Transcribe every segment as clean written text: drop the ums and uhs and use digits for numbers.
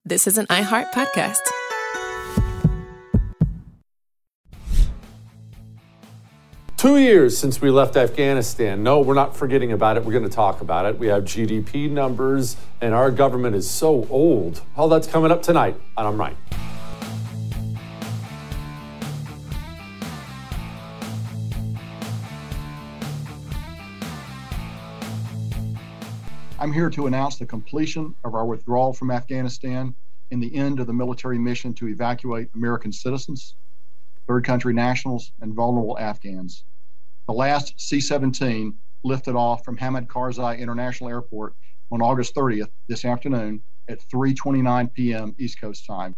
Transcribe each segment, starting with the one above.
This is an iHeart podcast. Two years since we left Afghanistan. No, we're not forgetting about it. We're going to talk about it. We have GDP numbers, and our government is so old. All that's coming up tonight on I'm Right. I'm here to announce the completion of our withdrawal from Afghanistan and the end of the military mission to evacuate American citizens, third country nationals, and vulnerable Afghans. The last C-17 lifted off from Hamid Karzai International Airport on August 30th, this afternoon, at 3:29 p.m. East Coast time.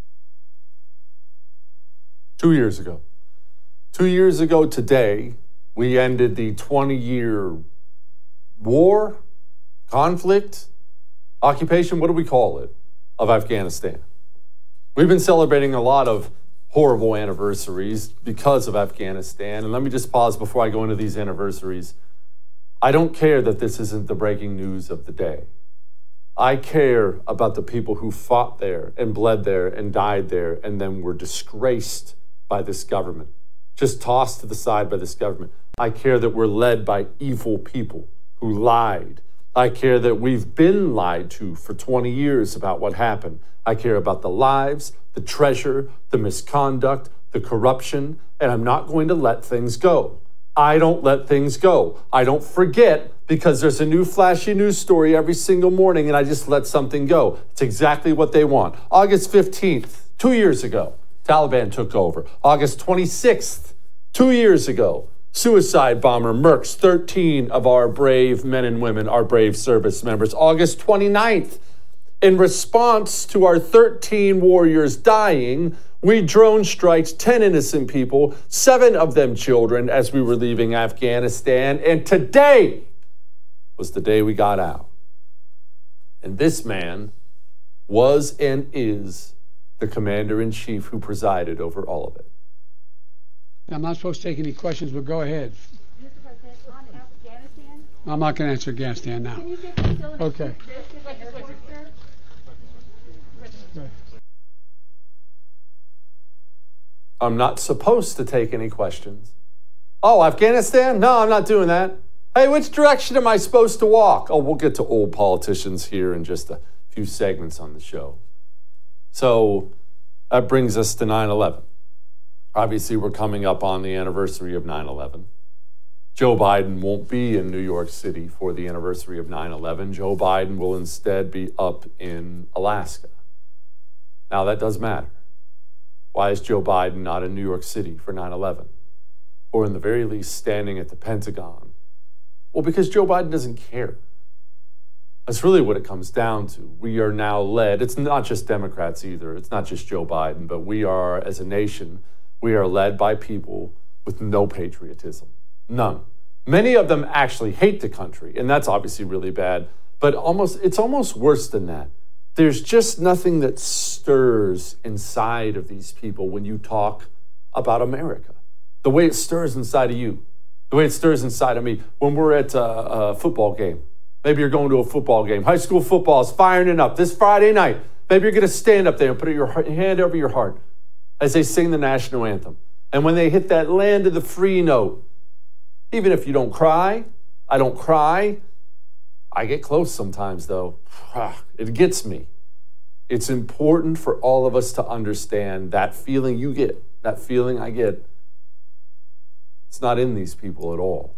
2 years ago. 2 years ago today, we ended the 20-year war, conflict, occupation, what do we call it, of Afghanistan. We've been celebrating a lot of horrible anniversaries because of Afghanistan. And let me just pause before I go into these anniversaries. I don't care that this isn't the breaking news of the day. I care about the people who fought there and bled there and died there and then were disgraced by this government, just tossed to the side by this government. I care that we're led by evil people who lied. I care that we've been lied to for 20 years about what happened. I care about the lives, the treasure, the misconduct, the corruption, and I'm not going to let things go. I don't let things go. I don't forget because there's a new flashy news story every single morning and I just let something go. It's exactly what they want. August 15th, 2 years ago, Taliban took over. August 26th, 2 years ago, suicide bomber murks 13 of our brave men and women, our brave service members. August 29th, in response to our 13 warriors dying, we drone striked 10 innocent people, 7 of them children, as we were leaving Afghanistan. And today was the day we got out. And this man was and is the commander-in-chief who presided over all of it. I'm not supposed to take any questions, but go ahead. Mr. President, on Afghanistan? I'm not going to answer Afghanistan now. Can you get facilities? Okay. I'm not supposed to take any questions. Oh, Afghanistan? No, I'm not doing that. Hey, which direction am I supposed to walk? Oh, we'll get to old politicians here in just a few segments on the show. So that brings us to 9/11. Obviously, we're coming up on the anniversary of 9/11. Joe Biden won't be in New York City for the anniversary of 9/11. Joe Biden will instead be up in Alaska. Now, that does matter. Why is Joe Biden not in New York City for 9/11? Or in the very least, standing at the Pentagon? Well, because Joe Biden doesn't care. That's really what it comes down to. We are now led, it's not just Democrats either, it's not just Joe Biden, but we are, as a nation, we are led by people with no patriotism. None. Many of them actually hate the country, and that's obviously really bad, but it's almost worse than that. There's just nothing that stirs inside of these people when you talk about America. The way it stirs inside of you, the way it stirs inside of me when we're at a football game. Maybe you're going to a football game. High school football is firing it up this Friday night. Maybe you're going to stand up there and put your hand over your heart as they sing the national anthem. And when they hit that land of the free note, even if you don't cry, I don't cry. I get close sometimes, though. It gets me. It's important for all of us to understand that feeling you get, that feeling I get. It's not in these people at all.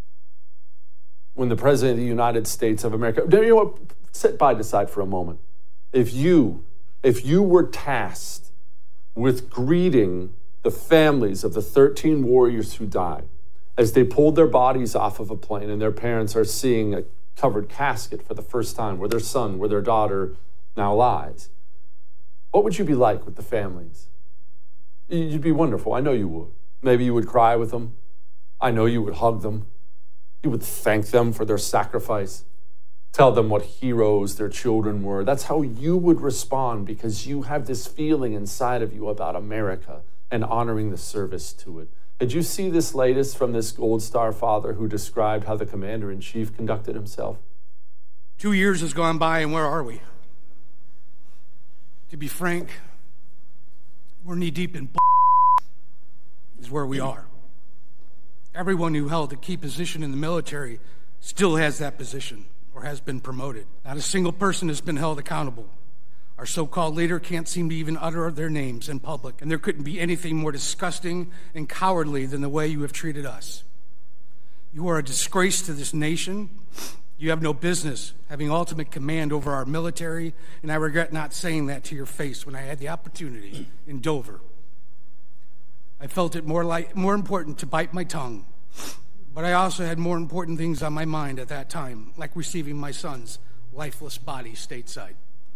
When the President of the United States of America, you know what? Set Biden aside for a moment. If you were tasked with greeting the families of the 13 warriors who died as they pulled their bodies off of a plane and their parents are seeing a covered casket for the first time where their son, where their daughter now lies, what would you be like with the families? You'd be wonderful. I know you would. Maybe you would cry with them. I know you would hug them. You would thank them for their sacrifice. Tell them what heroes their children were. That's how you would respond because you have this feeling inside of you about America and honoring the service to it. Did you see this latest from this Gold Star father who described how the commander-in-chief conducted himself? 2 years has gone by, and where are we? To be frank, we're knee-deep in is where we are. Everyone who held a key position in the military still has that position or has been promoted. Not a single person has been held accountable. Our so-called leader can't seem to even utter their names in public, and there couldn't be anything more disgusting and cowardly than the way you have treated us. You are a disgrace to this nation. You have no business having ultimate command over our military, and I regret not saying that to your face when I had the opportunity in Dover. I felt it more important to bite my tongue, but I also had more important things on my mind at that time, like receiving my son's lifeless body stateside.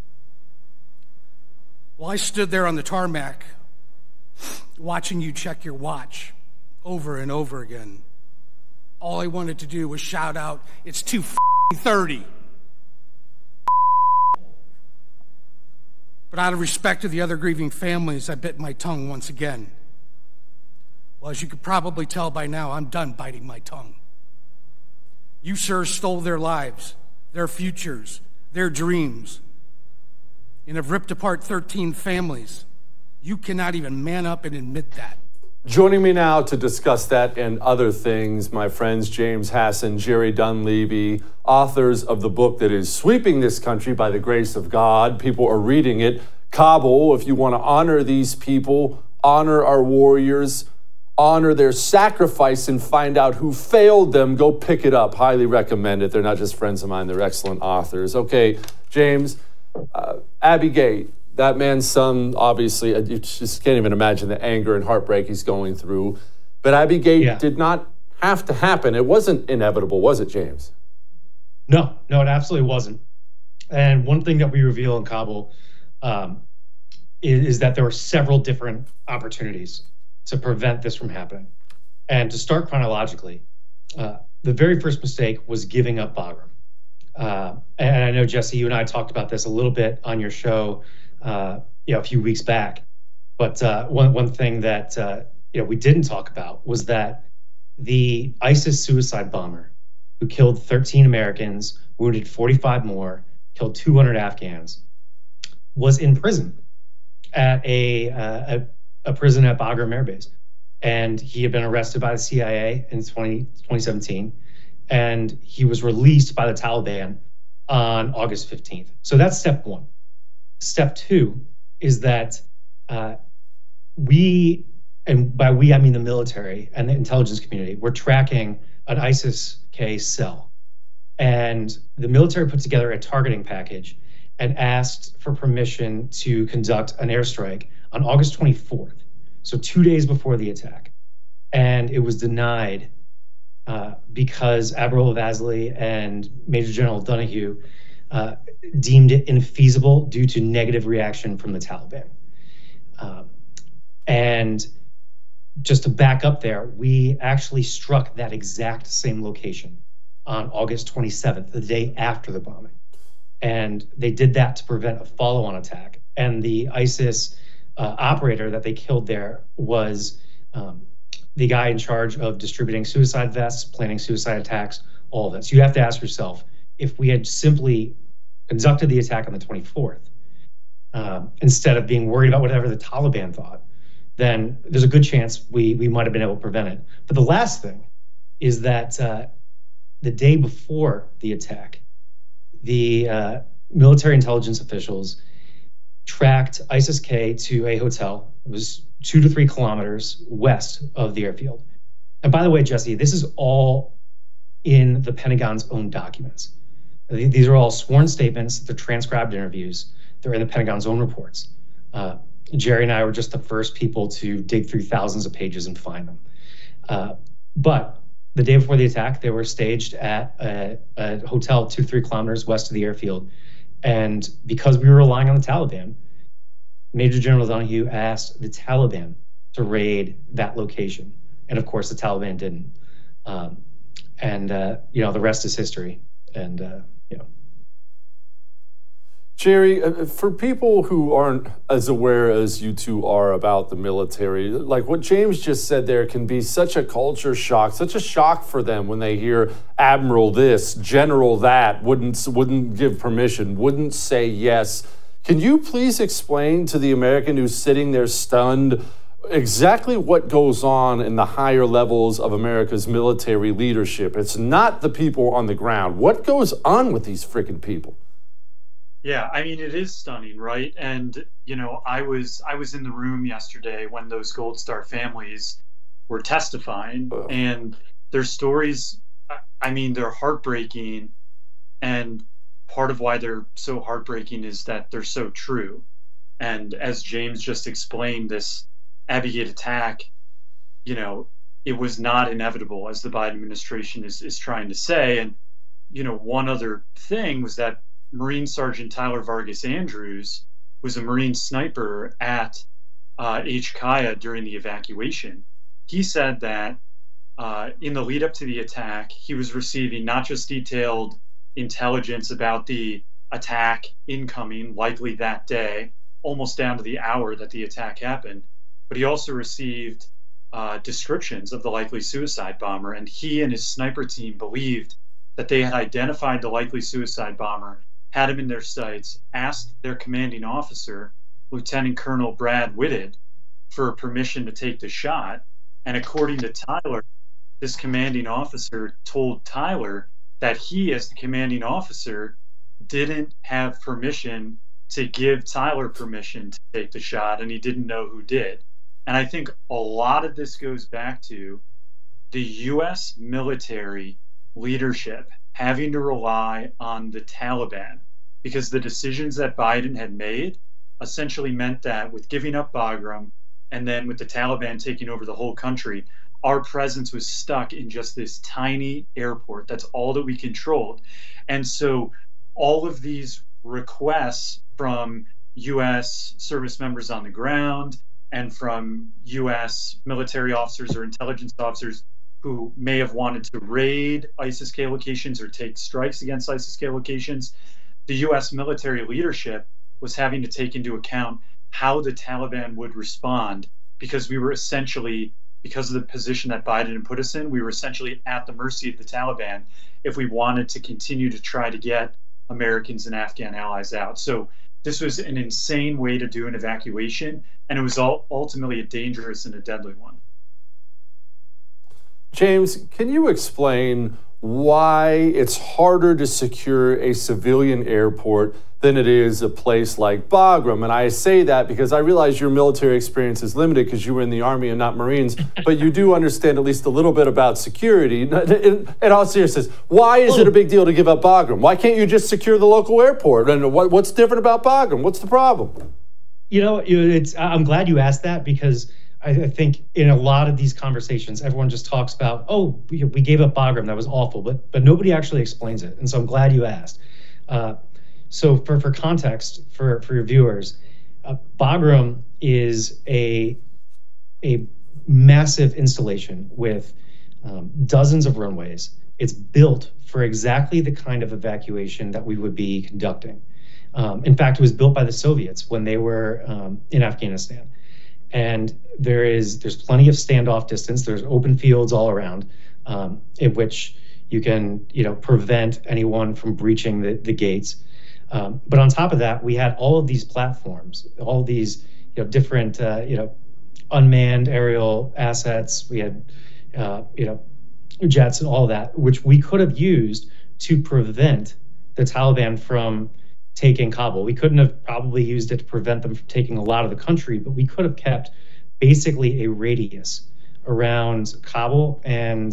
While I stood there on the tarmac, watching you check your watch over and over again, all I wanted to do was shout out, "It's 2:30. But out of respect to the other grieving families, I bit my tongue once again. Well, as you could probably tell by now, I'm done biting my tongue. You, sir, stole their lives, their futures, their dreams, and have ripped apart 13 families. You cannot even man up and admit that." Joining me now to discuss that and other things, my friends James Hasson, Jerry Dunleavy, authors of the book that is sweeping this country by the grace of God. People are reading it. Kabul, if you want to honor these people, honor our warriors, honor their sacrifice, and find out who failed them, go pick it up. Highly recommend it. They're not just friends of mine, they're excellent authors. Okay, James, Abbey Gate. That man's son, obviously, you just can't even imagine the anger and heartbreak he's going through. But Abbey Gate did not have to happen. It wasn't inevitable, was it, James? No, it absolutely wasn't. And one thing that we reveal in Kabul is that there were several different opportunities to prevent this from happening. And to start chronologically, the very first mistake was giving up Bagram. And I know, Jesse, you and I talked about this a little bit on your show a few weeks back. But one thing that we didn't talk about was that the ISIS suicide bomber who killed 13 Americans, wounded 45 more, killed 200 Afghans, was in prison at a prison at Bagram Air Base. And he had been arrested by the CIA in 2017, and he was released by the Taliban on August 15th. So that's step one. Step two is that we, and by we I mean the military and the intelligence community, we're tracking an ISIS-K cell. And the military put together a targeting package and asked for permission to conduct an airstrike on August 24th, so 2 days before the attack. And it was denied because Admiral Vasily and Major General Donahue deemed it infeasible due to negative reaction from the Taliban. And just to back up there, we actually struck that exact same location on August 27th, the day after the bombing. And they did that to prevent a follow-on attack. And the ISIS operator that they killed there was the guy in charge of distributing suicide vests, planning suicide attacks, all of that. So you have to ask yourself, if we had simply conducted the attack on the 24th, instead of being worried about whatever the Taliban thought, then there's a good chance we might have been able to prevent it. But the last thing is that the day before the attack, the military intelligence officials tracked ISIS-K to a hotel. It was 2 to 3 kilometers west of the airfield. And by the way, Jesse, this is all in the Pentagon's own documents. These are all sworn statements. They're transcribed interviews. They're in the Pentagon's own reports. Jerry and I were just the first people to dig through thousands of pages and find them. But the day before the attack, they were staged at a hotel 2 to 3 kilometers west of the airfield. And because we were relying on the Taliban, Major General Donahue asked the Taliban to raid that location. And of course, the Taliban didn't. The rest is history. And, Jerry, for people who aren't as aware as you two are about the military, like what James just said there can be such a culture shock, such a shock for them when they hear Admiral this, General that, wouldn't give permission, wouldn't say yes. Can you please explain to the American who's sitting there stunned exactly what goes on in the higher levels of America's military leadership? It's not the people on the ground. What goes on with these freaking people? Yeah, I mean, it is stunning, right? And, you know, I was in the room yesterday when those Gold Star families were testifying, and their stories, I mean, they're heartbreaking. And part of why they're so heartbreaking is that they're so true. And as James just explained, this Abbey Gate attack, you know, it was not inevitable, as the Biden administration is trying to say. And, you know, one other thing was that Marine Sergeant Tyler Vargas Andrews was a Marine sniper at HKIA during the evacuation. He said that in the lead up to the attack, he was receiving not just detailed intelligence about the attack incoming, likely that day, almost down to the hour that the attack happened, but he also received descriptions of the likely suicide bomber, and he and his sniper team believed that they had identified the likely suicide bomber, had him in their sights, asked their commanding officer, Lieutenant Colonel Brad Whitted, for permission to take the shot, and according to Tyler, this commanding officer told Tyler that he, as the commanding officer, didn't have permission to give Tyler permission to take the shot, and he didn't know who did. And I think a lot of this goes back to the U.S. military leadership having to rely on the Taliban, because the decisions that Biden had made essentially meant that with giving up Bagram and then with the Taliban taking over the whole country, our presence was stuck in just this tiny airport. That's all that we controlled. And so all of these requests from U.S. service members on the ground and from U.S. military officers or intelligence officers who may have wanted to raid ISIS-K locations or take strikes against ISIS-K locations, the U.S. military leadership was having to take into account how the Taliban would respond, because we were essentially, because of the position that Biden had put us in, we were essentially at the mercy of the Taliban if we wanted to continue to try to get Americans and Afghan allies out. So this was an insane way to do an evacuation, and it was ultimately a dangerous and a deadly one. James, can you explain why it's harder to secure a civilian airport than it is a place like Bagram? And I say that because I realize your military experience is limited because you were in the Army and not Marines, but you do understand at least a little bit about security. In all seriousness, why is it a big deal to give up Bagram? Why can't you just secure the local airport? And what's different about Bagram? What's the problem? You know, I'm glad you asked that, because I think in a lot of these conversations, everyone just talks about, oh, we gave up Bagram, that was awful, but nobody actually explains it. And so I'm glad you asked. So for context, for your viewers, Bagram is a massive installation with dozens of runways. It's built for exactly the kind of evacuation that we would be conducting. In fact, it was built by the Soviets when they were in Afghanistan. And there's plenty of standoff distance. There's open fields all around, in which you can, prevent anyone from breaching the gates. But on top of that, we had all of these platforms, all of these, different, unmanned aerial assets. We had, jets and all that, which we could have used to prevent the Taliban from taking Kabul. We couldn't have probably used it to prevent them from taking a lot of the country, but we could have kept basically a radius around Kabul and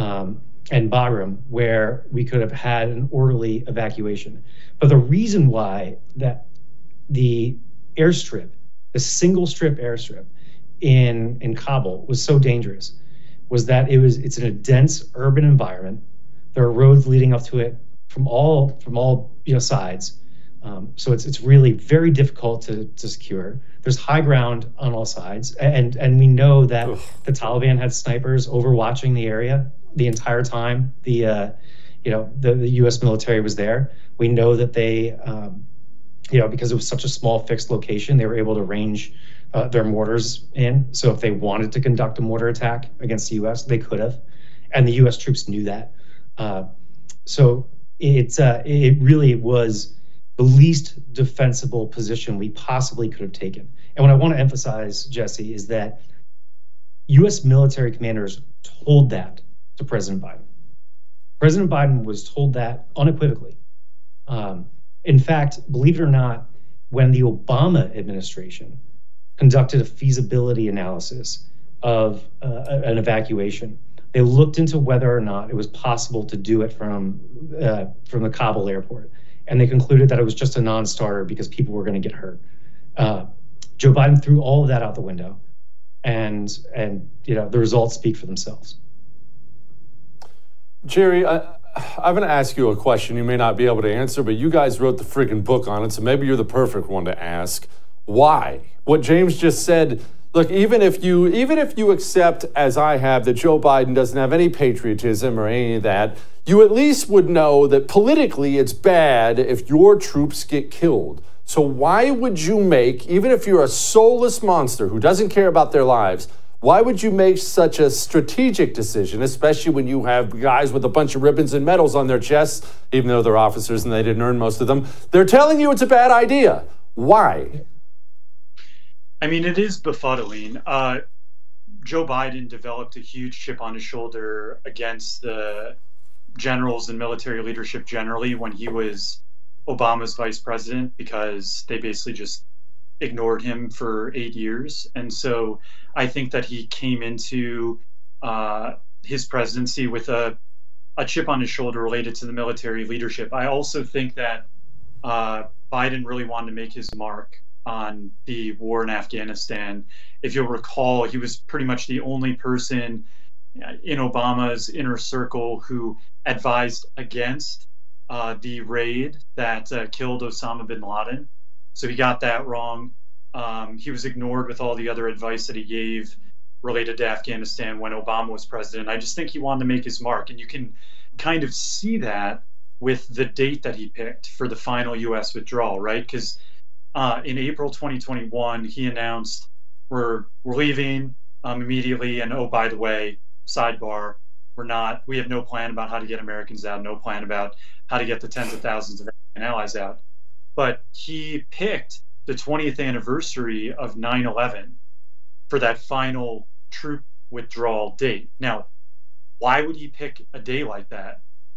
Bagram where we could have had an orderly evacuation. But the reason why that the airstrip, the single strip airstrip in Kabul was so dangerous was that it's in a dense urban environment. There are roads leading up to it from all sides. So it's really very difficult to secure. There's high ground on all sides, and we know that the Taliban had snipers overwatching the area the entire time the U.S. military was there. We know that they, because it was such a small fixed location, they were able to range their mortars in. So if they wanted to conduct a mortar attack against the U.S., they could have, and the U.S. troops knew that. So it really was the least defensible position we possibly could have taken. And what I want to emphasize, Jesse, is that U.S. military commanders told that to President Biden. President Biden was told that unequivocally. In fact, believe it or not, when the Obama administration conducted a feasibility analysis of an evacuation, they looked into whether or not it was possible to do it from the Kabul airport, and they concluded that it was just a non-starter because people were going to get hurt. Joe Biden threw all of that out the window, and the results speak for themselves. Jerry, I'm going to ask you a question you may not be able to answer, but you guys wrote the friggin' book on it, so maybe you're the perfect one to ask. Why? What James just said, look, even if you accept, as I have, that Joe Biden doesn't have any patriotism or any of that, you at least would know that politically it's bad if your troops get killed. So why would you make, even if you're a soulless monster who doesn't care about their lives, why would you make such a strategic decision, especially when you have guys with a bunch of ribbons and medals on their chests, even though they're officers and they didn't earn most of them? They're telling you it's a bad idea. Why? I mean, it is befuddling. Joe Biden developed a huge chip on his shoulder against the generals and military leadership generally when he was Obama's vice president, because they basically just ignored him for 8 years. And so I think that he came into his presidency with a chip on his shoulder related to the military leadership. I also think that Biden really wanted to make his mark on the war in Afghanistan. If you'll recall, he was pretty much the only person in Obama's inner circle who advised against the raid that killed Osama bin Laden. So he got that wrong. He was ignored with all the other advice that he gave related to Afghanistan when Obama was president. I just think he wanted to make his mark. And you can kind of see that with the date that he picked for the final U.S. withdrawal, right? Because in April 2021, he announced we're leaving immediately. And oh, by the way, sidebar, we have no plan about how to get Americans out, no plan about how to get the tens of thousands of Afghan allies out. But he picked the 20th anniversary of 9/11 for that final troop withdrawal date. Now, why would he pick a day like that?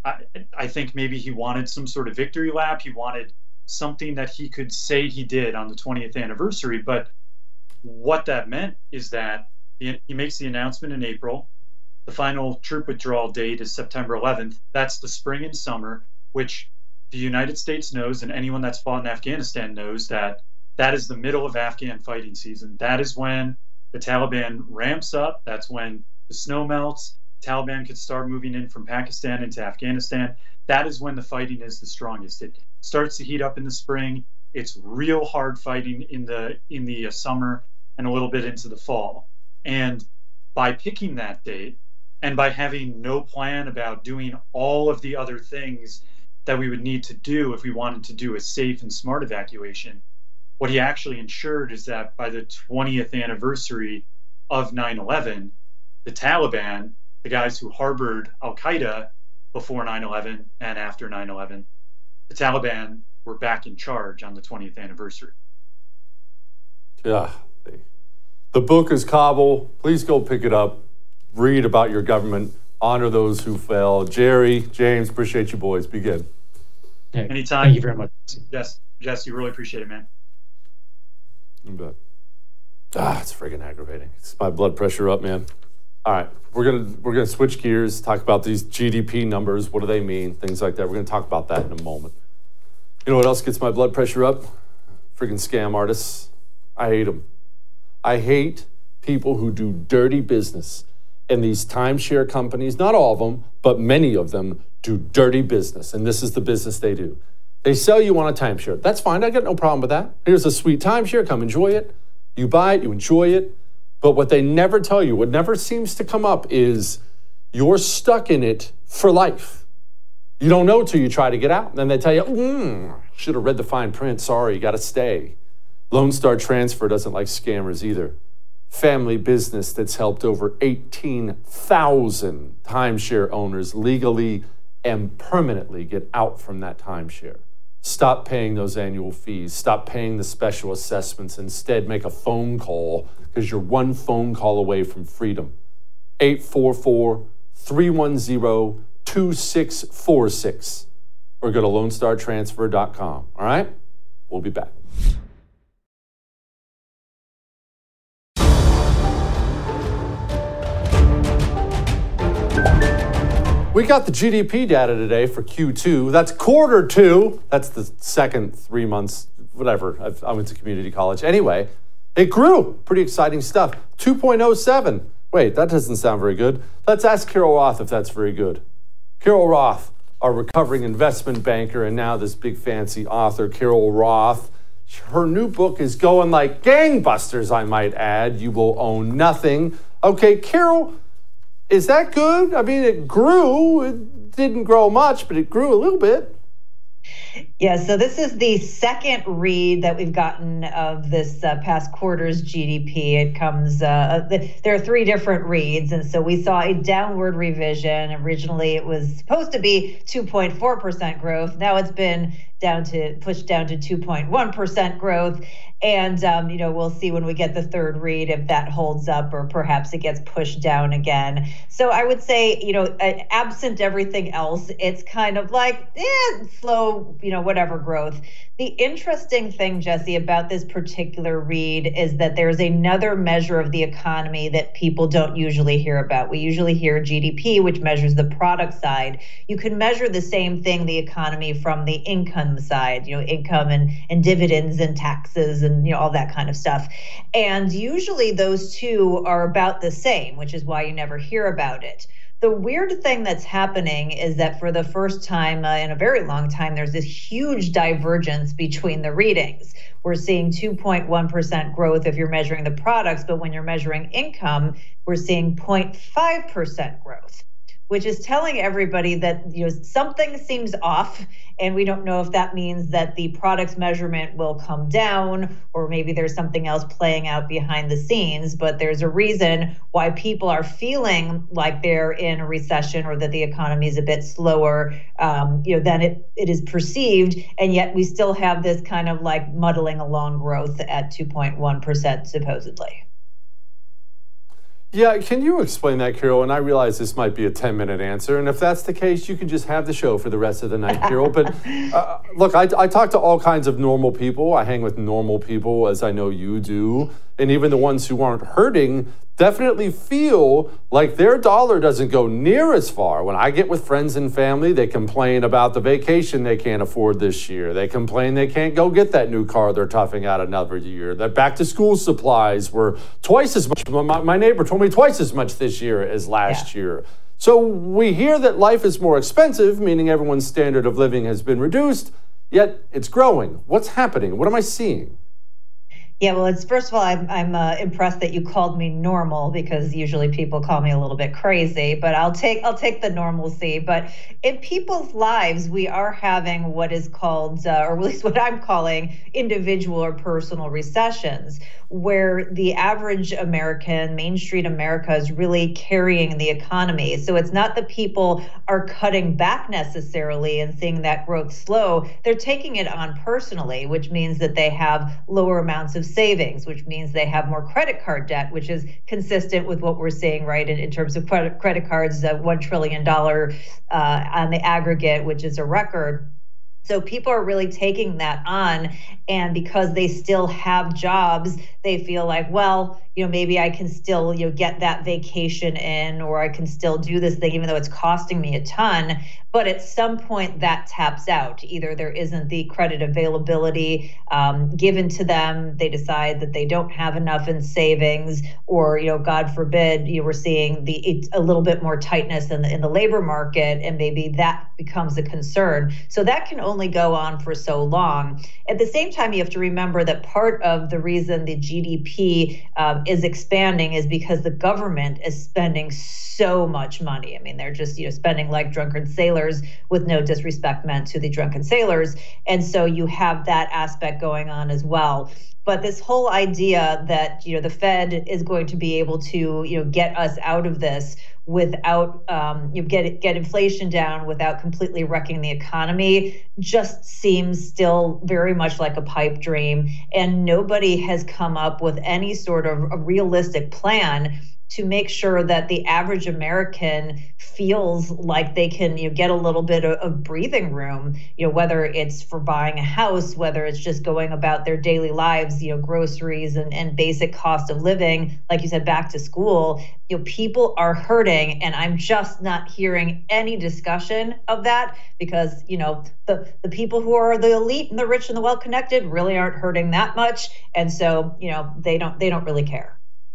I think maybe he wanted some sort of victory lap. He wanted something that he could say he did on the 20th anniversary. But what that meant is that he makes the announcement in April. The final troop withdrawal date is September 11th. That's the spring and summer, which the United States knows, and anyone that's fought in Afghanistan knows, that that is the middle of Afghan fighting season. That is when the Taliban ramps up. That's when the snow melts. Taliban could start moving in from Pakistan into Afghanistan. That is when the fighting is the strongest. It starts to heat up in the spring. It's real hard fighting in the summer and a little bit into the fall. And by picking that date, and by having no plan about doing all of the other things that we would need to do if we wanted to do a safe and smart evacuation, what he actually ensured is that by the 20th anniversary of 9/11, the Taliban, the guys who harbored Al-Qaeda before 9/11 and after 9/11, the Taliban were back in charge on the 20th anniversary. Yeah. The book is Kabul. Please go pick it up. Read about your government. Honor those who fell. Jerry, James, appreciate you boys. Be good. Hey, Anytime. Thank you very much. Jesse, really appreciate it, man. You bet. It's friggin' aggravating. It's my blood pressure up, man. All right, we're gonna switch gears, talk about these GDP numbers. What do they mean? Things like that. We're gonna talk about that in a moment. You know what else gets my blood pressure up? Friggin' scam artists. I hate them. I hate people who do dirty business. And these timeshare companies, not all of them, but many of them do dirty business. And this is the business they do. They sell you on a timeshare. That's fine. I got no problem with that. Here's a sweet timeshare. Come enjoy it. You buy it, you enjoy it. But what they never tell you, what never seems to come up, is you're stuck in it for life. You don't know till you try to get out. Then they tell you, should have read the fine print. Sorry, you got to stay. Lone Star Transfer doesn't like scammers either. Family business that's helped over 18,000 timeshare owners legally and permanently get out from that timeshare. Stop paying those annual fees. Stop paying the special assessments. Instead, make a phone call, because you're one phone call away from freedom. 844-310-2646. Or go to LoneStarTransfer.com. All right? We'll be back. We got the GDP data today for Q2. That's quarter two. That's the second 3 months, whatever. I went to community college. Anyway, it grew. Pretty exciting stuff. 2.07. Wait, that doesn't sound very good. Let's ask Carol Roth if that's very good. Carol Roth, our recovering investment banker and now this big fancy author, Carol Roth. Her new book is going like gangbusters, I might add. You Will Own Nothing. Okay, Carol, is that good? I mean, it grew. It didn't grow much, but it grew a little bit. Yeah, so this is the second read that we've gotten of this past quarter's GDP. It comes, there are three different reads, and so we saw a downward revision. Originally, it was supposed to be 2.4% growth. Now it's been pushed down to 2.1% growth. And, we'll see when we get the third read if that holds up or perhaps it gets pushed down again. So I would say, absent everything else, it's kind of like, slow, whatever growth. The interesting thing, Jesse, about this particular read is that there's another measure of the economy that people don't usually hear about. We usually hear GDP, which measures the product side. You can measure the same thing, the economy, from the income side, income and dividends and taxes and all that kind of stuff. And usually those two are about the same, which is why you never hear about it. The weird thing that's happening is that for the first time in a very long time, there's this huge divergence between the readings. We're seeing 2.1% growth if you're measuring the products, but when you're measuring income, we're seeing 0.5% growth, which is telling everybody that something seems off, and we don't know if that means that the products measurement will come down, or maybe there's something else playing out behind the scenes. But there's a reason why people are feeling like they're in a recession or that the economy is a bit slower than it is perceived, and yet we still have this kind of like muddling along growth at 2.1% supposedly. Yeah, can you explain that, Carol? And I realize this might be a 10-minute answer, and if that's the case, you can just have the show for the rest of the night, Carol. But look, I talk to all kinds of normal people. I hang with normal people, as I know you do. And even the ones who aren't hurting definitely feel like their dollar doesn't go near as far. When I get with friends and family, they complain about the vacation they can't afford this year. They complain they can't go get that new car they're toughing out another year. That back-to-school supplies were twice as much. My neighbor told me twice as much this year as last year. So we hear that life is more expensive, meaning everyone's standard of living has been reduced, yet it's growing. What's happening? What am I seeing? Yeah, well, first of all, I'm impressed that you called me normal, because usually people call me a little bit crazy. But I'll take the normalcy. But in people's lives, we are having what is called, or at least what I'm calling, individual or personal recessions, where the average American, Main Street America, is really carrying the economy. So it's not that people are cutting back necessarily and seeing that growth slow. They're taking it on personally, which means that they have lower amounts of savings, which means they have more credit card debt, which is consistent with what we're seeing, right, in terms of credit cards, $1 trillion on the aggregate, which is a record. So people are really taking that on, and because they still have jobs, they feel like, well, maybe I can still, get that vacation in, or I can still do this thing, even though it's costing me a ton. But at some point that taps out. Either there isn't the credit availability given to them, they decide that they don't have enough in savings, or, God forbid, we're seeing a little bit more tightness in the labor market, and maybe that becomes a concern. So that can only go on for so long. At the same time, you have to remember that part of the reason the GDP is expanding is because the government is spending so much money. I mean, they're just spending like drunken sailors, with no disrespect meant to the drunken sailors. And so you have that aspect going on as well. But this whole idea that, the Fed is going to be able to, get us out of this without get inflation down without completely wrecking the economy just seems still very much like a pipe dream. And nobody has come up with any sort of a realistic plan to make sure that the average American feels like they can get a little bit of breathing room, whether it's for buying a house, whether it's just going about their daily lives, groceries and basic cost of living, like you said, back to school. People are hurting, and I'm just not hearing any discussion of that because, the people who are the elite and the rich and the well-connected really aren't hurting that much. And so, they don't really care.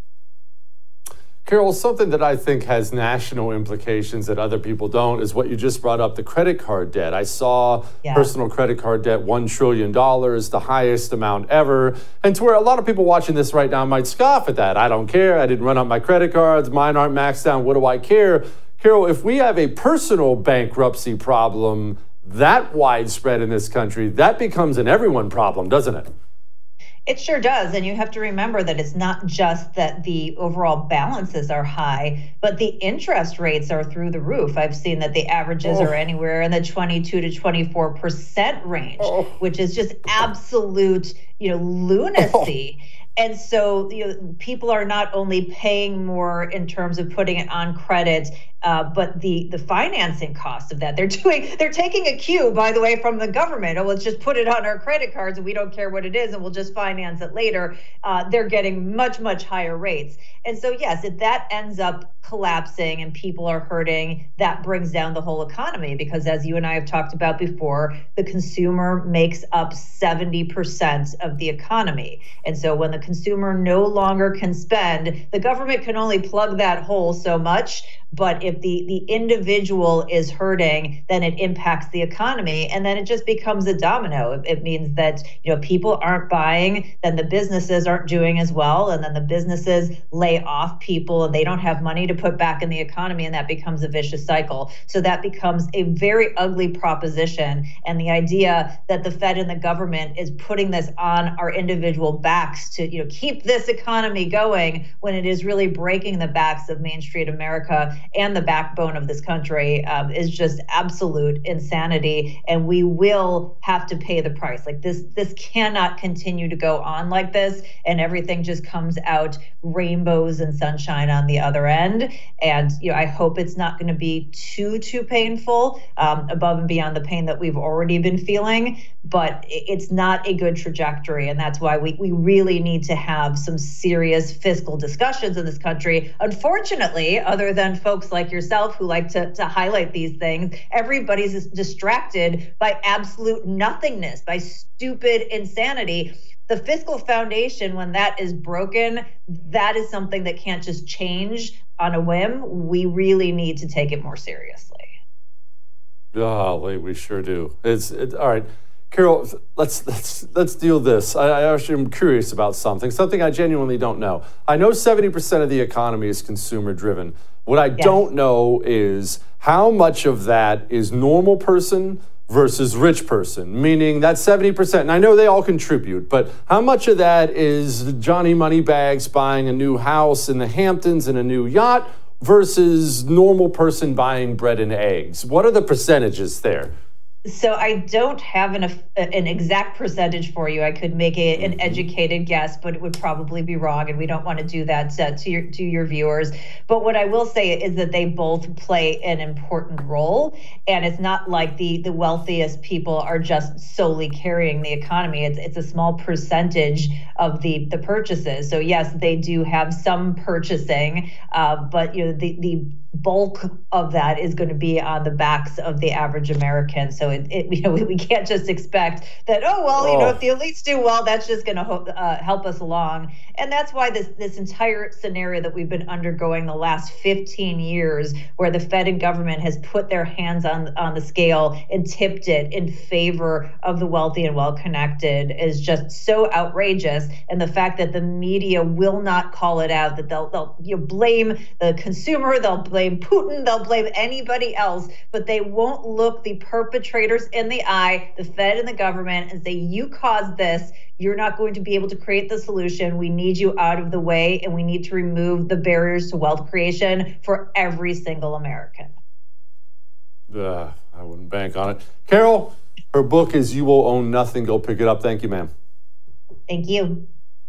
Carol, something that I think has national implications that other people don't is what you just brought up, the credit card debt. I saw personal credit card debt, $1 trillion, the highest amount ever. And to where a lot of people watching this right now might scoff at that. I don't care. I didn't run up my credit cards. Mine aren't maxed out. What do I care? Carol, if we have a personal bankruptcy problem that widespread in this country, that becomes an everyone problem, doesn't it? It sure does. And you have to remember that it's not just that the overall balances are high, but the interest rates are through the roof. I've seen that the averages are anywhere in the 22 to 24% range, which is just absolute, lunacy. And so, people are not only paying more in terms of putting it on credit, but the financing cost of that. They're taking a cue, by the way, from the government. Oh, let's just put it on our credit cards and we don't care what it is and we'll just finance it later. They're getting much, much higher rates. And so, yes, if that ends up collapsing and people are hurting, that brings down the whole economy because, as you and I have talked about before, the consumer makes up 70% of the economy. And so when the consumer no longer can spend, the government can only plug that hole so much. But if the individual is hurting, then it impacts the economy. And then it just becomes a domino. It means that, people aren't buying, then the businesses aren't doing as well. And then the businesses lay off people and they don't have money to put back in the economy. And that becomes a vicious cycle. So that becomes a very ugly proposition. And the idea that the Fed and the government is putting this on our individual backs to, keep this economy going when it is really breaking the backs of Main Street America and the backbone of this country is just absolute insanity. And we will have to pay the price. Like this cannot continue to go on like this. And everything just comes out rainbows and sunshine on the other end. And, I hope it's not going to be too painful above and beyond the pain that we've already been feeling. But it's not a good trajectory. And that's why we really need to have some serious fiscal discussions in this country. Unfortunately, other than folks like yourself who like to highlight these things, everybody's distracted by absolute nothingness, by stupid insanity. The fiscal foundation, when that is broken, that is something that can't just change on a whim. We really need to take it more seriously. Golly, we sure do. All right. Carol, let's deal this. I actually am curious about something I genuinely don't know. I know 70% of the economy is consumer driven. What I don't know is how much of that is normal person versus rich person, meaning that 70%, and I know they all contribute, but how much of that is Johnny Moneybags buying a new house in the Hamptons and a new yacht versus normal person buying bread and eggs? What are the percentages there? So I don't have an exact percentage for you. I could make an educated guess, but it would probably be wrong, and we don't want to do that to your viewers. But what I will say is that they both play an important role, and it's not like the wealthiest people are just solely carrying the economy. It's a small percentage of the purchases. So yes, they do have some purchasing, but the bulk of that is going to be on the backs of the average American. So we can't just expect that, if the elites do well, that's just going to help us along. And that's why this entire scenario that we've been undergoing the last 15 years, where the Fed and government has put their hands on the scale and tipped it in favor of the wealthy and well-connected, is just so outrageous. And the fact that the media will not call it out, that they'll blame the consumer, they'll blame blame Putin, they'll blame anybody else, but they won't look the perpetrators in the eye, the Fed and the government, and say, you caused this. You're not going to be able to create the solution. We need you out of the way, and we need to remove the barriers to wealth creation for every single American. I wouldn't bank on it. Carol, her book is You Will Own Nothing. Go pick it up. Thank you, ma'am. Thank you.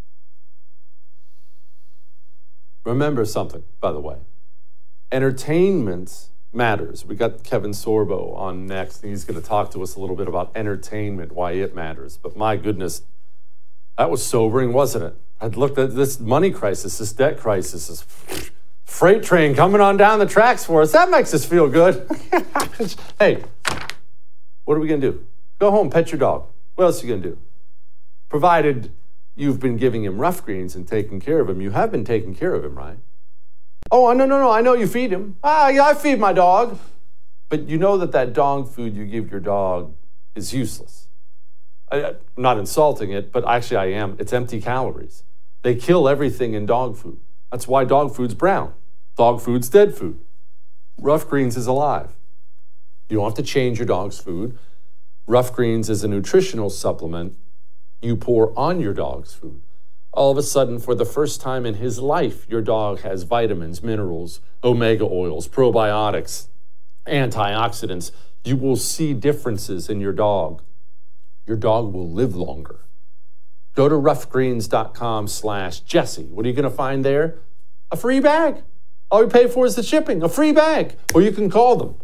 Remember something, by the way. Entertainment matters. We got Kevin Sorbo on next, and he's going to talk to us a little bit about entertainment, why it matters. But my goodness, that was sobering, wasn't it? I'd looked at this money crisis, this debt crisis, this freight train coming on down the tracks for us. That makes us feel good. Hey, what are we going to do? Go home, pet your dog. What else are you going to do? Provided you've been giving him rough greens and taking care of him. You have been taking care of him, right? Oh, no. I know you feed him. Yeah, I feed my dog. But you know that dog food you give your dog is useless. I'm not insulting it, but actually I am. It's empty calories. They kill everything in dog food. That's why dog food's brown. Dog food's dead food. Rough Greens is alive. You don't have to change your dog's food. Rough Greens is a nutritional supplement you pour on your dog's food. All of a sudden, for the first time in his life, your dog has vitamins, minerals, omega oils, probiotics, antioxidants. You will see differences in your dog. Your dog will live longer. Go to roughgreens.com/Jesse. What are you going to find there? A free bag. All you pay for is the shipping, a free bag. Or you can call them,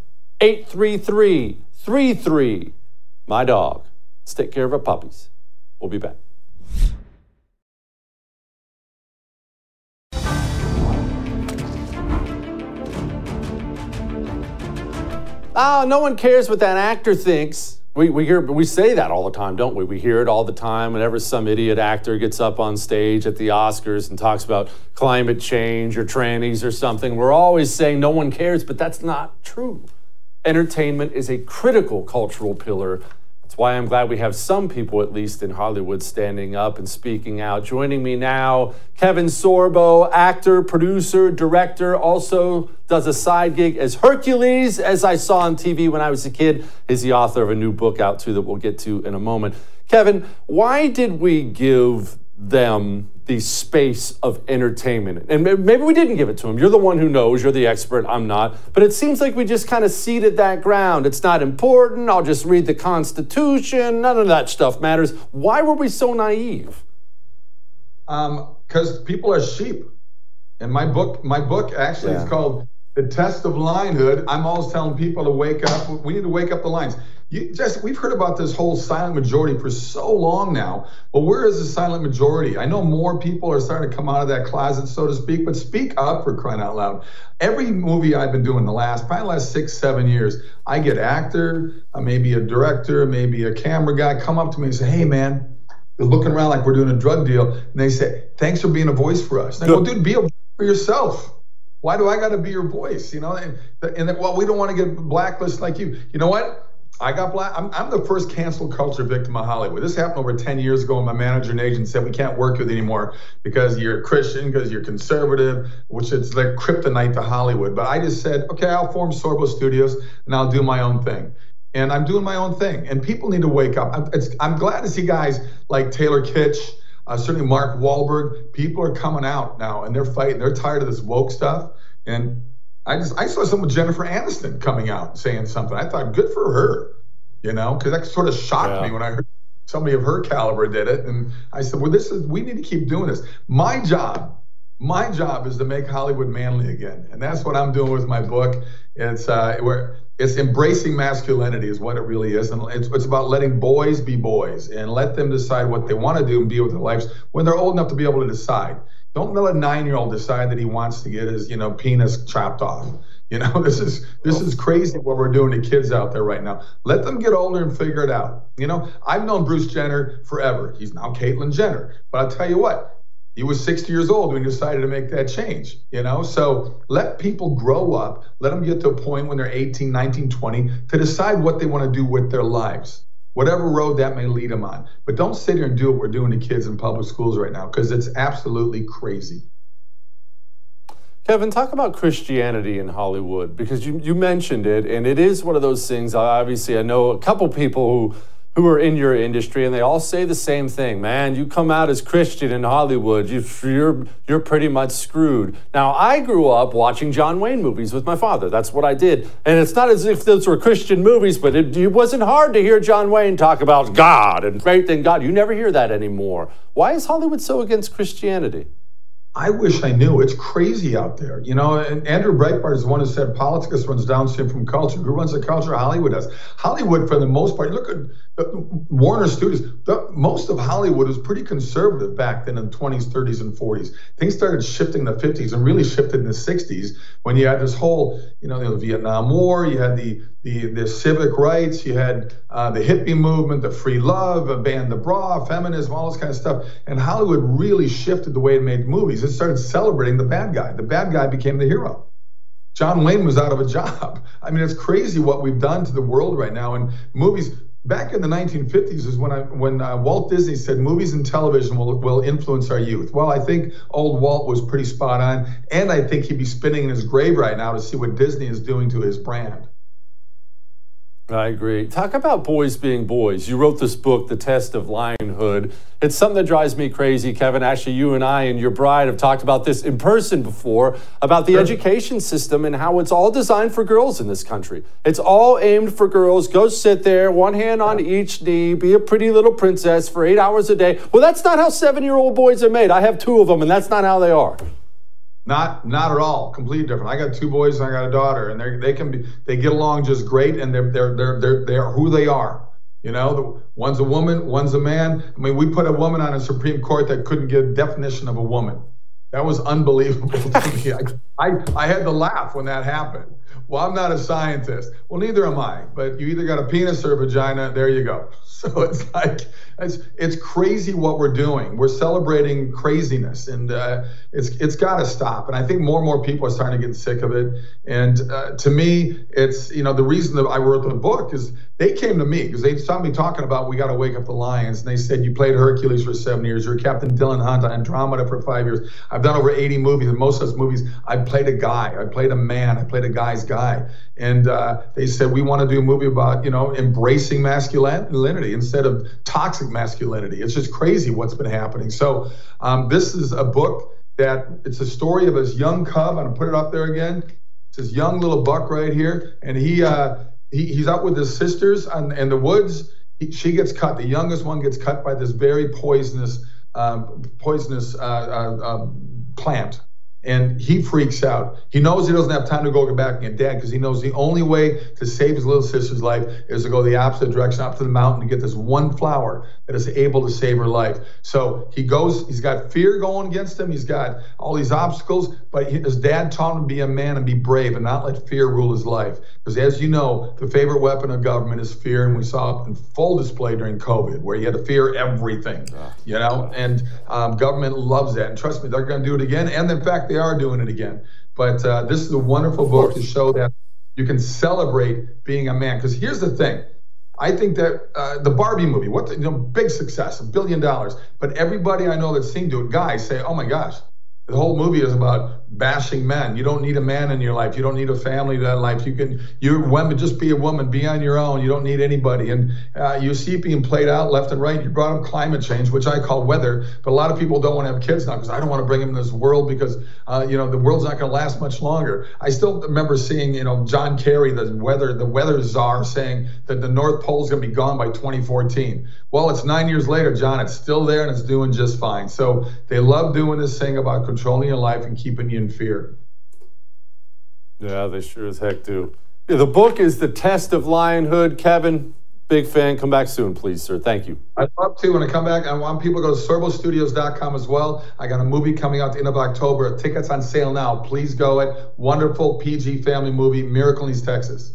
833-33, my dog. Let's take care of our puppies. We'll be back. Oh, no one cares what that actor thinks. We say that all the time, don't we? We hear it all the time whenever some idiot actor gets up on stage at the Oscars and talks about climate change or trannies or something. We're always saying no one cares, but that's not true. Entertainment is a critical cultural pillar. That's why I'm glad we have some people, at least in Hollywood, standing up and speaking out. Joining me now, Kevin Sorbo, actor, producer, director, also does a side gig as Hercules, as I saw on TV when I was a kid. Is the author of a new book out, too, that we'll get to in a moment. Kevin, why did we give them the space of entertainment? And maybe we didn't give it to them. You're the one who knows. You're the expert. I'm not. But it seems like we just kind of ceded that ground. It's not important. I'll just read the Constitution. None of that stuff matters. Why were we so naive? Because people are sheep. And my book actually is called The Test of Linehood. I'm always telling people to wake up. We need to wake up the lines. We've heard about this whole silent majority for so long now. Well, where is the silent majority? I know more people are starting to come out of that closet, so to speak, but speak up, for crying out loud. Every movie I've been doing probably the last 6-7 years, I get actor, maybe a director, maybe a camera guy come up to me and say, hey, man, they're looking around like we're doing a drug deal. And they say, thanks for being a voice for us. And I go, dude, be a voice for yourself. Why do I got to be your voice? You know, and well, we don't want to get blacklisted like you. You know what? I got black. I'm the first cancel culture victim of Hollywood. This happened over 10 years ago, and my manager and agent said we can't work with you anymore because you're a Christian, because you're conservative, which is like kryptonite to Hollywood. But I just said, okay, I'll form Sorbo Studios and I'll do my own thing. And I'm doing my own thing. And people need to wake up. I'm glad to see guys like Taylor Kitsch, certainly Mark Wahlberg. People are coming out now and they're fighting. They're tired of this woke stuff. And I saw some with Jennifer Aniston coming out saying something. I thought, good for her, you know, because that sort of shocked me when I heard somebody of her caliber did it. And I said, well, we need to keep doing this. My job is to make Hollywood manly again. And that's what I'm doing with my book. It's embracing masculinity is what it really is. And it's about letting boys be boys and let them decide what they want to do and deal with their lives when they're old enough to be able to decide. Don't let a 9-year-old decide that he wants to get his, penis chopped off. This is crazy what we're doing to kids out there right now. Let them get older and figure it out. I've known Bruce Jenner forever. He's now Caitlyn Jenner. But I'll tell you what, he was 60 years old when he decided to make that change, So let people grow up. Let them get to a point when they're 18, 19, 20 to decide what they want to do with their lives. Whatever road that may lead them on. But don't sit here and do what we're doing to kids in public schools right now, because it's absolutely crazy. Kevin, talk about Christianity in Hollywood, because you mentioned it, and it is one of those things. Obviously, I know a couple people who are in your industry, and they all say the same thing. Man, you come out as Christian in Hollywood, you're pretty much screwed. Now, I grew up watching John Wayne movies with my father. That's what I did. And it's not as if those were Christian movies, but it wasn't hard to hear John Wayne talk about God and faith in God. You never hear that anymore. Why is Hollywood so against Christianity? I wish I knew. It's crazy out there. You know, and Andrew Breitbart is the one who said politics runs downstream from culture. Who runs the culture? Hollywood does. Hollywood, for the most part, look at Warner Studios. Most of Hollywood was pretty conservative back then in the 20s, 30s, and 40s. Things started shifting in the 50s and really shifted in the 60s when you had this whole, the Vietnam War, you had the civic rights, you had the hippie movement, the free love, ban the bra, feminism, all this kind of stuff. And Hollywood really shifted the way it made movies. It started celebrating the bad guy. The bad guy became the hero. John Wayne was out of a job. I mean, it's crazy what we've done to the world right now. And movies, back in the 1950s is when Walt Disney said movies and television will influence our youth. Well, I think old Walt was pretty spot on. And I think he'd be spinning in his grave right now to see what Disney is doing to his brand. I agree. Talk about boys being boys. You wrote this book, The Test of Lionhood. It's something that drives me crazy, Kevin. Actually, you and I and your bride have talked about this in person before, about the education system and how it's all designed for girls in this country. It's all aimed for girls. Go sit there, one hand on each knee, be a pretty little princess for 8 hours a day. Well, that's not how 7-year-old boys are made. I have 2 of them, and that's not how they are. Not at all. Completely different. I got 2 boys and I got a daughter, and they get along just great, and they're who they are. You know, one's a woman, one's a man. I mean, we put a woman on a Supreme Court that couldn't get a definition of a woman. That was unbelievable to me. I had to laugh when that happened. Well, I'm not a scientist. Well, neither am I. But you either got a penis or a vagina. There you go. So it's like, it's crazy what we're doing. We're celebrating craziness, and it's got to stop. And I think more and more people are starting to get sick of it. And to me, it's, the reason that I wrote the book is they came to me because they saw me talking about we got to wake up the lions. And they said, you played Hercules for 7 years. You're Captain Dylan Hunt on Andromeda for 5 years. I've done over 80 movies, and most of those movies, I played a guy. I played a man. I played a guy's guy. And they said, we want to do a movie about, embracing masculinity instead of toxic masculinity. It's just crazy what's been happening. So this is a book that it's a story of this young cub. I'm going to put it up there again. It's this young little buck right here. And he's out with his sisters in the woods. She gets cut. The youngest one gets cut by this very poisonous plant. And he freaks out. He knows he doesn't have time to go back and get dad, because he knows the only way to save his little sister's life is to go the opposite direction, up to the mountain, to get this one flower that is able to save her life. So he goes, he's got fear going against him. He's got all these obstacles, but his dad taught him to be a man and be brave and not let fear rule his life. Because as you know, the favorite weapon of government is fear. And we saw it in full display during COVID, where you had to fear everything, and government loves that. And trust me, they're going to do it again. And in fact, they are doing it again. But this is a wonderful book to show that you can celebrate being a man. Because here's the thing. I think that the Barbie movie, big success, $1 billion. But everybody I know that's seen it, guys say, oh my gosh, the whole movie is about bashing men. You don't need a man in your life. You don't need a family in that life. You're women, just be a woman, be on your own. You don't need anybody. And you see it being played out left and right. You brought up climate change, which I call weather, but a lot of people don't want to have kids now because I don't want to bring them in this world because, the world's not going to last much longer. I still remember seeing, John Kerry, the weather czar, saying that the North Pole is going to be gone by 2014. Well, it's 9 years later, John. It's still there and it's doing just fine. So they love doing this thing about controlling your life and keeping you in fear. Yeah, they sure as heck do. Yeah, the book is The Test of Lionhood. Kevin, big fan. Come back soon, please, sir. Thank you. I'd love to. When I come back, I want people to go to servostudios.com as well. I got a movie coming out at the end of October. Tickets on sale now. Please go. Wonderful PG family movie, Miracle in East Texas.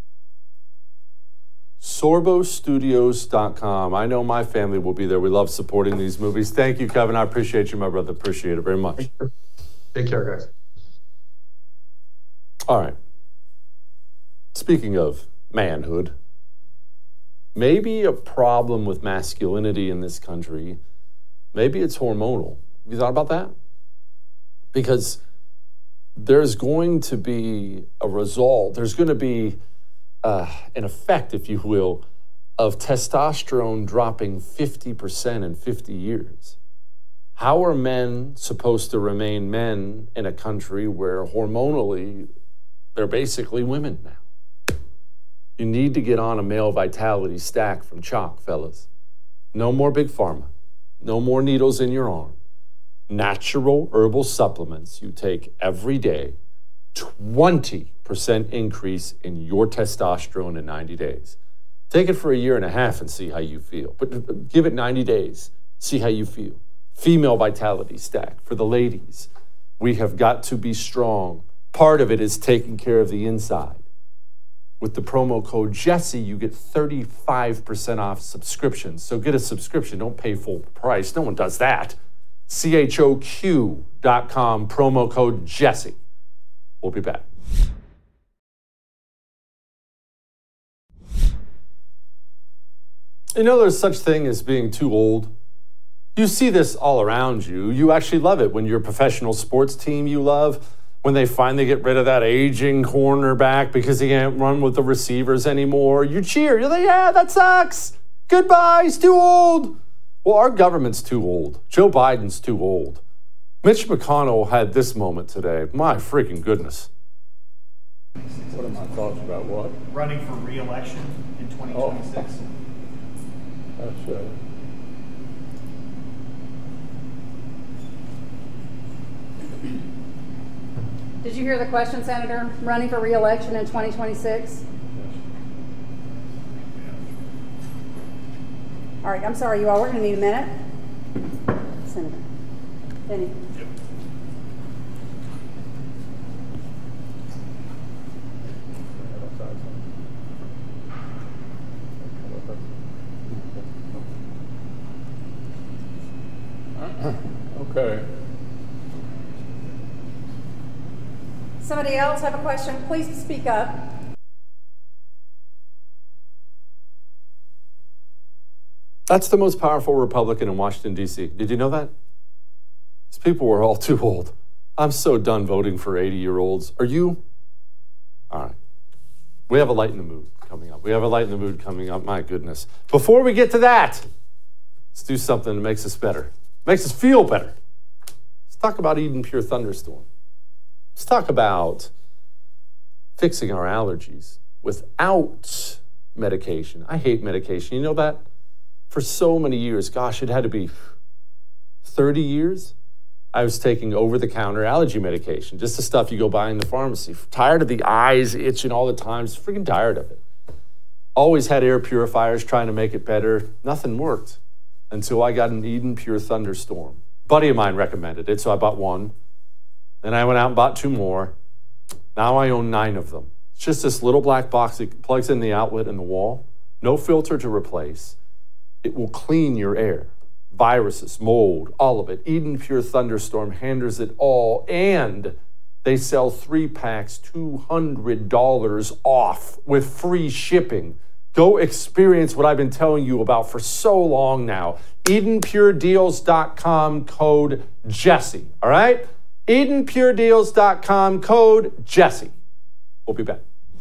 servostudios.com. I know my family will be there. We love supporting these movies. Thank you, Kevin. I appreciate you, my brother. Appreciate it very much. Take care, guys. All right. Speaking of manhood, maybe a problem with masculinity in this country, maybe it's hormonal. Have you thought about that? Because there's going to be a result. There's going to be an effect, if you will, of testosterone dropping 50% in 50 years. How are men supposed to remain men in a country where hormonally they're basically women now? You need to get on a male vitality stack from Chalk, fellas. No more big pharma. No more needles in your arm. Natural herbal supplements you take every day. 20% increase in your testosterone in 90 days. Take it for a year and a half and see how you feel. But give it 90 days. See how you feel. Female vitality stack for the ladies. We have got to be strong. Part of it is taking care of the inside. With the promo code Jesse, you get 35% off subscriptions. So get a subscription. Don't pay full price. No one does that. CHOQ.com, promo code Jesse. We'll be back. You know, there's such thing as being too old. You see this all around you. You actually love it when your professional sports team you love, when they finally get rid of that aging cornerback because he can't run with the receivers anymore. You cheer. You're like, yeah, that sucks. Goodbye. He's too old. Well, our government's too old. Joe Biden's too old. Mitch McConnell had this moment today. My freaking goodness. What are my thoughts about what? Running for re-election in 2026. That's Did you hear the question, Senator? Running for re-election in 2026? All right, I'm sorry, you all. We're going to need a minute. Senator. Benny. Yep. Okay. Somebody else have a question? Please speak up. That's the most powerful Republican in Washington, D.C. Did you know that? These people were all too old. I'm so done voting for 80-year-olds. Are you? All right. We have a light in the mood coming up. My goodness. Before we get to that, let's do something that makes us better. Makes us feel better. Let's talk about Eden Pure Thunderstorm. Let's talk about fixing our allergies without medication. I hate medication. You know that? For so many years, gosh, it had to be 30 years, I was taking over-the-counter allergy medication, just the stuff you go buy in the pharmacy. Tired of the eyes itching all the time, just freaking tired of it. Always had air purifiers trying to make it better. Nothing worked until I got an Eden Pure Thunderstorm. A buddy of mine recommended it, so I bought one. Then I went out and bought 2 more. Now I own 9 of them. It's just this little black box that plugs in the outlet in the wall. No filter to replace. It will clean your air. Viruses, mold, all of it. Eden Pure Thunderstorm handles it all. And they sell 3 packs, $200 off with free shipping. Go experience what I've been telling you about for so long now. EdenPureDeals.com, code Jesse. All right? EdenPureDeals.com, code Jesse. We'll be back.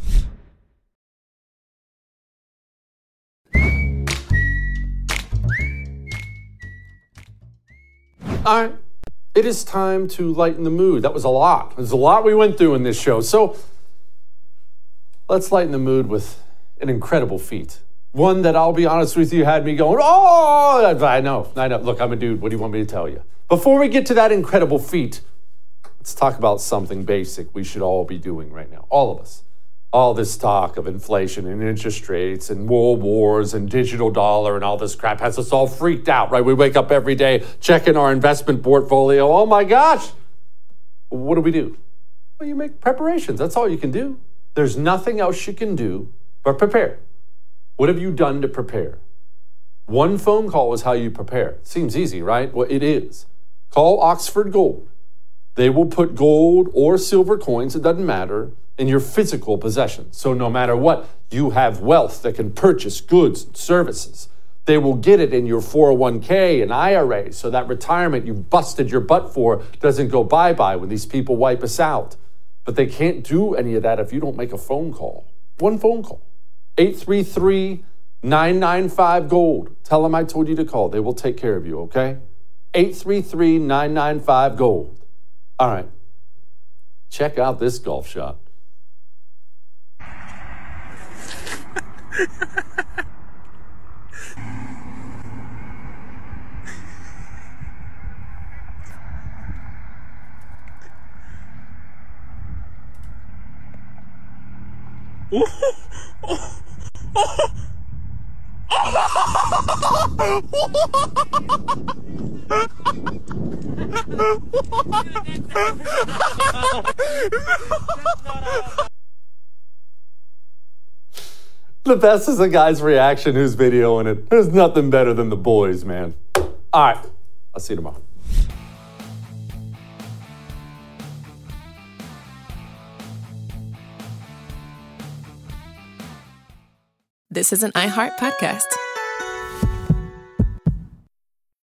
All right, it is time to lighten the mood. That was a lot. There's a lot we went through in this show. So let's lighten the mood with an incredible feat. One that, I'll be honest with you, had me going, oh, I know. Look, I'm a dude. What do you want me to tell you? Before we get to that incredible feat, let's talk about something basic we should all be doing right now. All of us. All this talk of inflation and interest rates and world wars and digital dollar and all this crap has us all freaked out, right? We wake up every day checking our investment portfolio. Oh my gosh. What do? Well, you make preparations. That's all you can do. There's nothing else you can do but prepare. What have you done to prepare? One phone call is how you prepare. It seems easy, right? Well, it is. Call Oxford Gold. They will put gold or silver coins, it doesn't matter, in your physical possession. So no matter what, you have wealth that can purchase goods and services. They will get it in your 401k and IRA so that retirement you busted your butt for doesn't go bye-bye when these people wipe us out. But they can't do any of that if you don't make a phone call. One phone call. 833-995-GOLD. Tell them I told you to call. They will take care of you, okay? 833-995-GOLD. All right. Check out this golf shot. The best is the guy's reaction who's videoing it. There's nothing better than the boys, man. All right. I'll see you tomorrow. This is an iHeart podcast.